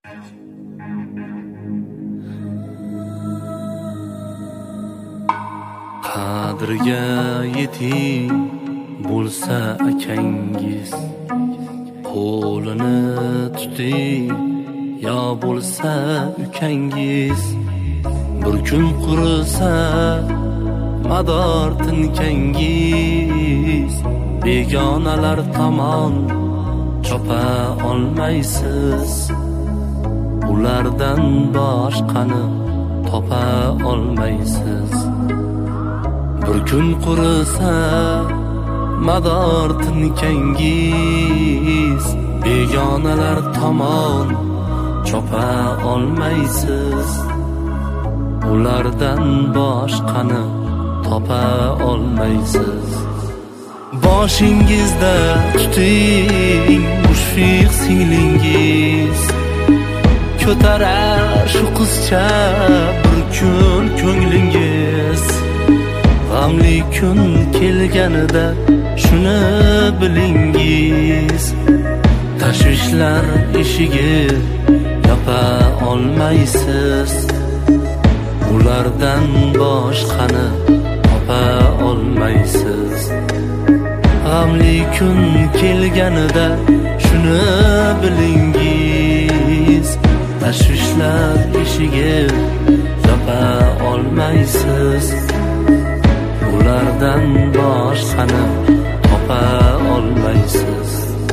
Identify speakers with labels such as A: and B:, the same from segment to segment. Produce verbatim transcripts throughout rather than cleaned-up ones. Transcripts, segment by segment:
A: Qadriga yeting bo'lsa akangiz, qo'lini tuting yo bo'lsa ukangiz. Bir kun qurisa mador tinkangiz, begonalar tomon chopa olmaysiz. Ulardan boshqani topa olmaysiz. Bir kun qurisa mador tinkangiz, begonalar tomon chopa olmaysiz. Ulardan boshqani topa olmaysiz. Boshingizda tuting mushfiq singlingiz, ko'tarar shu qizcha bir kun ko'nglingiz. G'amli kun kelganida shuni bilingiz, tashvishlar eshigi yopa olmaysiz. Ulardan boshqani topa olmaysiz. G'amli kun kelganida shuni bilingiz, tashvishlar eshigi yopa olmaysiz. Ulardan boshqani topa olmaysiz.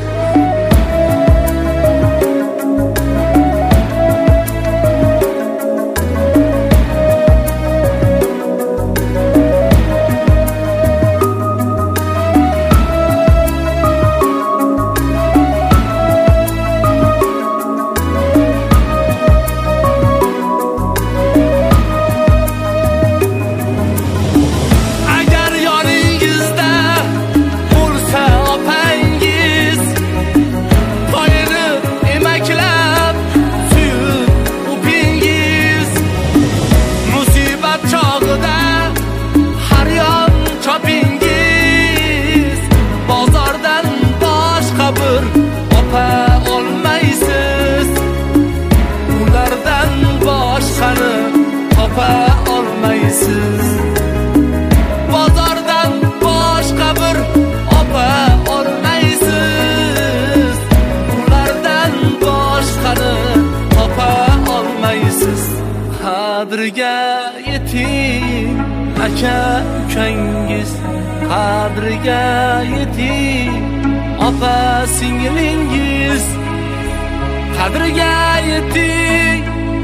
A: Bozordan boshqa bir opa olmaysiz. Ulardan boshqani topa olmaysiz. Qadriga yeting aka ukangiz, qadriga yeting opa singlingiz, qadriga yeting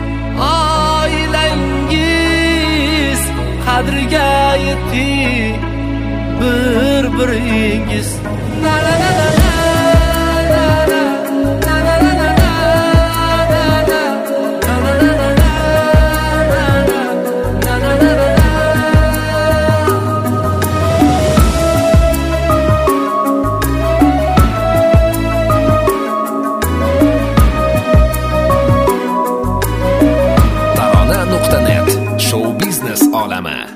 A: oilangiz, qadriga yeting bir-biringiz. La la la la la la la la la la la.
B: tarona nuqta net show biznes olami.